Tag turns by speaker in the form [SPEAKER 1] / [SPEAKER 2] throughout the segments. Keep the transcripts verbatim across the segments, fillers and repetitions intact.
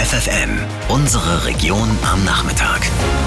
[SPEAKER 1] F F M, unsere Region am Nachmittag.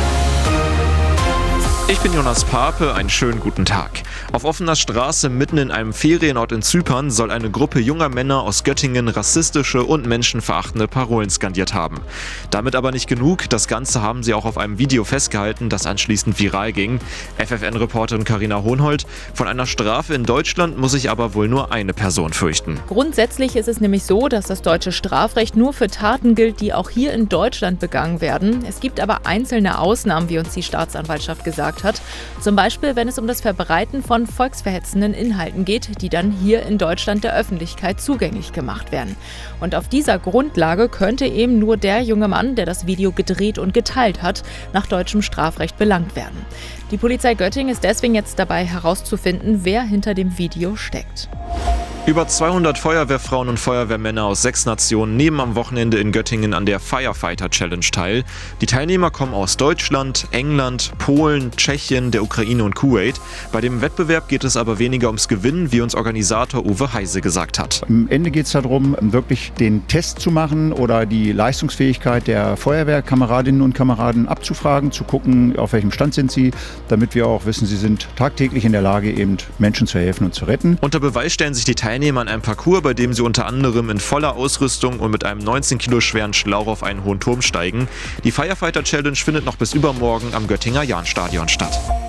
[SPEAKER 2] Ich bin Jonas Pape, einen schönen guten Tag. Auf offener Straße mitten in einem Ferienort in Zypern soll eine Gruppe junger Männer aus Göttingen rassistische und menschenverachtende Parolen skandiert haben. Damit aber nicht genug, das Ganze haben sie auch auf einem Video festgehalten, das anschließend viral ging. F F N-Reporterin Carina Hohnhold: Von einer Strafe in Deutschland muss sich aber wohl nur eine Person fürchten.
[SPEAKER 3] Grundsätzlich ist es nämlich so, dass das deutsche Strafrecht nur für Taten gilt, die auch hier in Deutschland begangen werden. Es gibt aber einzelne Ausnahmen, wie uns die Staatsanwaltschaft gesagt hat. Zum Beispiel, wenn es um das Verbreiten von volksverhetzenden Inhalten geht, die dann hier in Deutschland der Öffentlichkeit zugänglich gemacht werden. Und auf dieser Grundlage könnte eben nur der junge Mann, der das Video gedreht und geteilt hat, nach deutschem Strafrecht belangt werden. Die Polizei Göttingen ist deswegen jetzt dabei herauszufinden, wer hinter dem Video steckt.
[SPEAKER 2] Über zweihundert Feuerwehrfrauen und Feuerwehrmänner aus sechs Nationen nehmen am Wochenende in Göttingen an der Firefighter Challenge teil. Die Teilnehmer kommen aus Deutschland, England, Polen, Tschechien, der Ukraine und Kuwait. Bei dem Wettbewerb geht es aber weniger ums Gewinnen, wie uns Organisator Uwe Heise gesagt hat.
[SPEAKER 4] Am Ende geht es darum, wirklich den Test zu machen oder die Leistungsfähigkeit der Feuerwehrkameradinnen und Kameraden abzufragen, zu gucken, auf welchem Stand sind sie, damit wir auch wissen, sie sind tagtäglich in der Lage, eben Menschen zu helfen und zu retten.
[SPEAKER 2] Unter Beweis stellen sich die Teilnehmer an einem Parcours, bei dem sie unter anderem in voller Ausrüstung und mit einem neunzehn Kilo schweren Schlauch auf einen hohen Turm steigen. Die Firefighter Challenge findet noch bis übermorgen am Göttinger Jahnstadion statt.